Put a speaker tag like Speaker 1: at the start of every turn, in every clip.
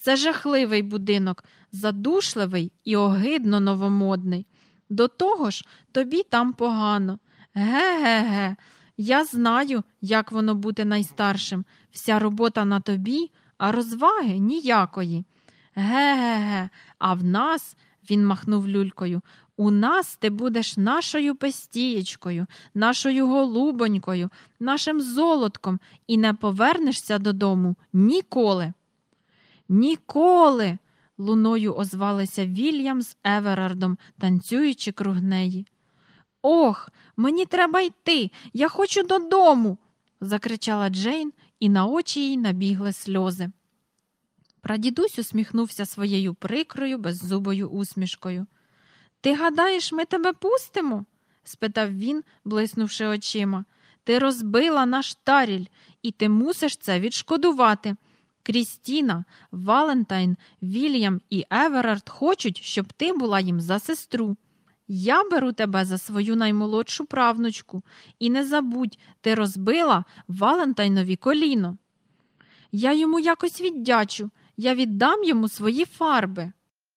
Speaker 1: Це жахливий будинок, задушливий і огидно новомодний. До того ж, тобі там погано. Ге-ге-ге, я знаю, як воно бути найстаршим. Вся робота на тобі, а розваги ніякої. Ге-ге-ге, а в нас, він махнув люлькою, у нас ти будеш нашою пестієчкою, нашою голубонькою, нашим золотком і не повернешся додому ніколи. Ніколи, луною озвалися Вільям з Еверардом, танцюючи круг неї. Ох, мені треба йти, я хочу додому, закричала Джейн, і на очі їй набігли сльози. Прадідусь усміхнувся своєю прикрою, беззубою усмішкою. Ти гадаєш, ми тебе пустимо? Спитав він, блиснувши очима. Ти розбила наш Таріль, і ти мусиш це відшкодувати. Крістіна, Валентайн, Вільям і Еверард хочуть, щоб ти була їм за сестру. Я беру тебе за свою наймолодшу правнучку. І не забудь, ти розбила Валентайнові коліно. Я йому якось віддячу, я віддам йому свої фарби.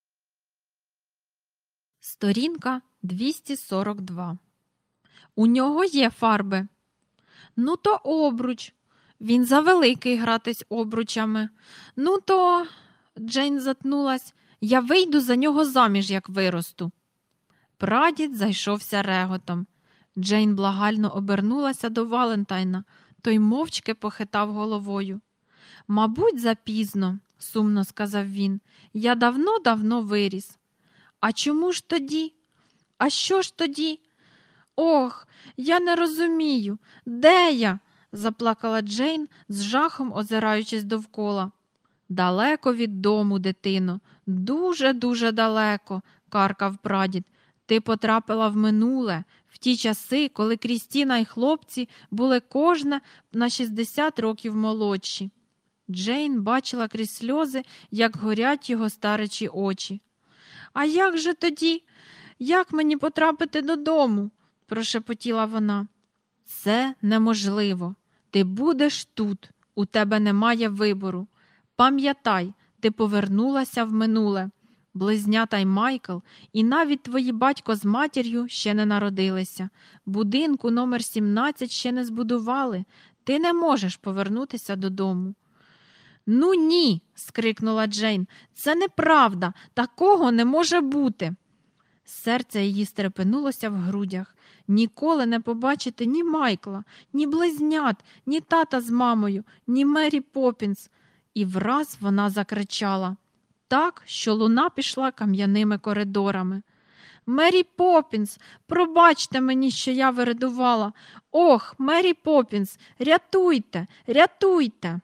Speaker 1: Сторінка 242. У нього є фарби. Ну, то обруч. Він завеликий гратись обручами. Ну, то, Джейн затнулась, я вийду за нього заміж, як виросту. Прадід зайшовся реготом. Джейн благально обернулася до Валентайна. Той мовчки похитав головою. Мабуть, запізно, сумно сказав він. Я давно-давно виріс. А чому ж тоді? А що ж тоді? Ох, я не розумію. Де я? Заплакала Джейн, з жахом озираючись довкола. Далеко від дому, дитино, дуже-дуже далеко, каркав прадід. Ти потрапила в минуле, в ті часи, коли Крістіна й хлопці були кожне на 60 років молодші. Джейн бачила крізь сльози, як горять його старечі очі. А як же тоді? Як мені потрапити додому? Прошепотіла вона. Це неможливо. Ти будеш тут, у тебе немає вибору. Пам'ятай, ти повернулася в минуле. Близнята й Майкл, і навіть твої батько з матір'ю ще не народилися. Будинку номер 17 ще не збудували. Ти не можеш повернутися додому. Ну ні, скрикнула Джейн, це неправда, такого не може бути. Серце її стрепенулося в грудях. Ніколи не побачити ні Майкла, ні близнят, ні тата з мамою, ні Мері Поппінс. І враз вона закричала так, що луна пішла кам'яними коридорами. Мері Поппінс, пробачте мені, що я вирадувала. Ох, Мері Поппінс, рятуйте, рятуйте.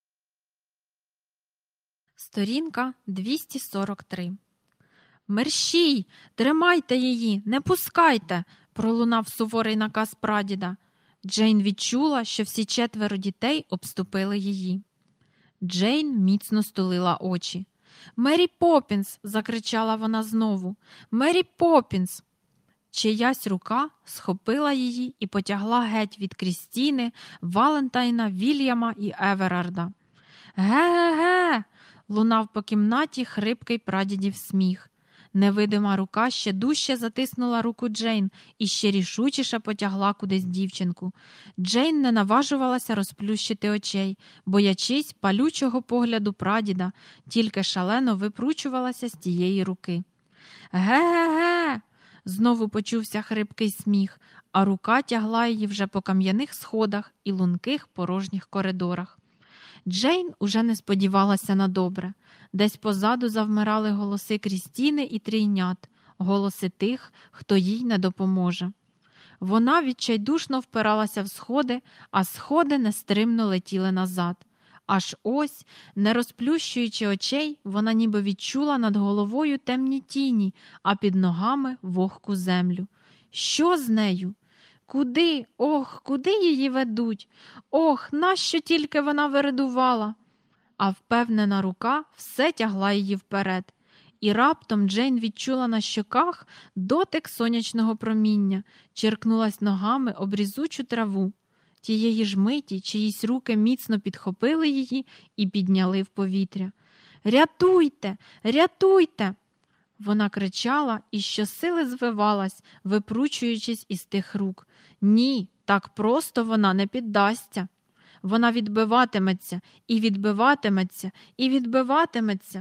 Speaker 1: Сторінка 243. Мерщій, тримайте її, не пускайте, пролунав суворий наказ прадіда. Джейн відчула, що всі 4 дітей обступили її. Джейн міцно стулила очі. Мері Поппінс, закричала вона знову. Мері Поппінс. Чиясь рука схопила її і потягла геть від Крістіни, Валентайна, Вільяма і Еверарда. Ге-ге-ге! Лунав по кімнаті хрипкий прадідів сміх. Невидима рука ще дужче затиснула руку Джейн і ще рішучіше потягла кудись дівчинку. Джейн не наважувалася розплющити очей, боячись палючого погляду прадіда, тільки шалено випручувалася з тієї руки. Ге-ге-ге! Знову почувся хрипкий сміх, а рука тягла її вже по кам'яних сходах і лунких порожніх коридорах. Джейн уже не сподівалася на добре. Десь позаду завмирали голоси Крістіни і трійнят, голоси тих, хто їй не допоможе. Вона відчайдушно впиралася в сходи, а сходи нестримно летіли назад. Аж ось, не розплющуючи очей, вона ніби відчула над головою темні тіні, а під ногами вогку землю. Що з нею? Куди, ох, куди її ведуть? Ох, нащо тільки вона вирадувала? А впевнена рука все тягла її вперед. І раптом Джейн відчула на щоках дотик сонячного проміння, черкнулась ногами об різучу траву. Тієї ж миті чиїсь руки міцно підхопили її і підняли в повітря. Рятуйте, рятуйте. Вона кричала і щосили звивалась, випручуючись із тих рук. Ні, так просто вона не піддасться. Вона відбиватиметься, і відбиватиметься, і відбиватиметься.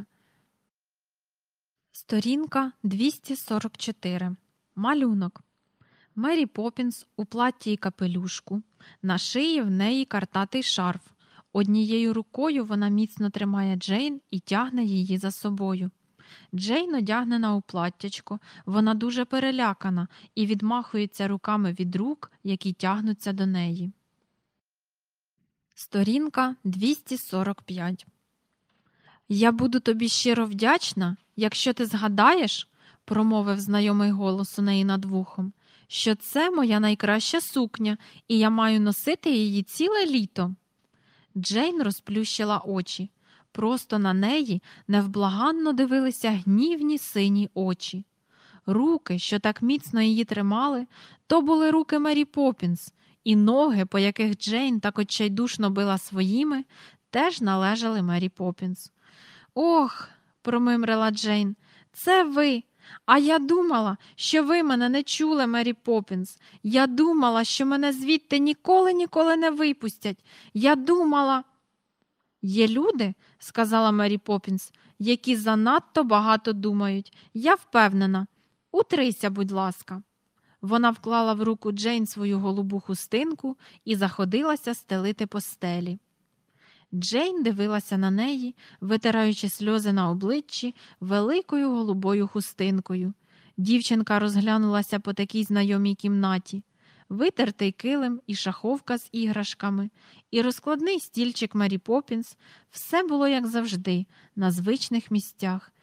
Speaker 1: Сторінка 244. Малюнок. Мері Поппінс у платті й капелюшку. На шиї в неї картатий шарф. Однією рукою вона міцно тримає Джейн і тягне її за собою. Джейн одягнена у платтячко, вона дуже перелякана і відмахується руками від рук, які тягнуться до неї. Сторінка 245. «Я буду тобі щиро вдячна, якщо ти згадаєш, – промовив знайомий голос у неї над вухом, – що це моя найкраща сукня, і я маю носити її ціле літо». Джейн розплющила очі. Просто на неї невблаганно дивилися гнівні сині очі. Руки, що так міцно її тримали, то були руки Мері Поппінс, і ноги, по яких Джейн так отчайдушно била своїми, теж належали Мері Поппінс. «Ох!» – промимрила Джейн. «Це ви! А я думала, що ви мене не чули, Мері Поппінс. Я думала, що мене звідти ніколи не випустять. Я думала...» «Є люди, – сказала Мері Поппінс, – які занадто багато думають. Я впевнена. Утрися, будь ласка». Вона вклала в руку Джейн свою голубу хустинку і заходилася стелити постелі. Джейн дивилася на неї, витираючи сльози на обличчі великою голубою хустинкою. Дівчинка розглянулася по такій знайомій кімнаті. Витертий килим і шаховка з іграшками, і розкладний стільчик Мері Поппінс – все було, як завжди, на звичних місцях,